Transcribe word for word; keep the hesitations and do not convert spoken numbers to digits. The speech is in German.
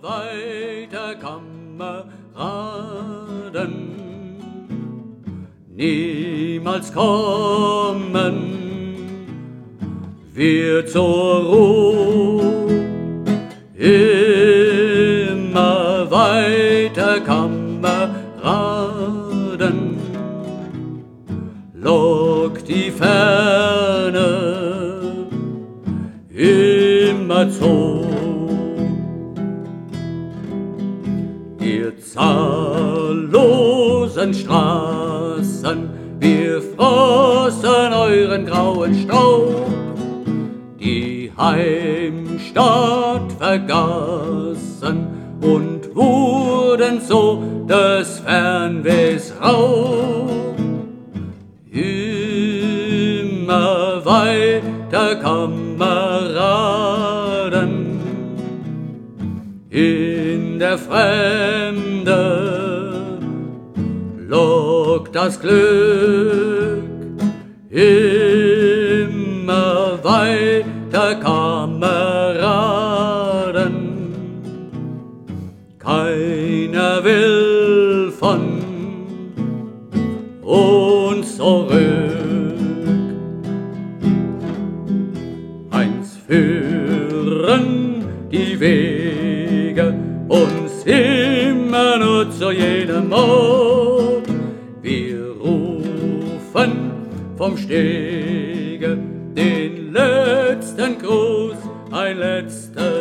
weiter, Kameraden, niemals kommen wir zur Ruhe. Immer weiter, Kameraden, lockt die Ferne immer zu. Ihr zahllosen Straßen, wir frossen euren grauen Staub, die Heimstatt vergaßen und wurden so des Fernwehs Raub. Immer weiter, Kameraden, in der Fremde lockt das Glück. Immer weiter, Kameraden, keiner will von uns zurück. Eins führen die Wege uns immer nur zu jenem Ort. Wir rufen vom Stege den letzten Gruß, ein letztes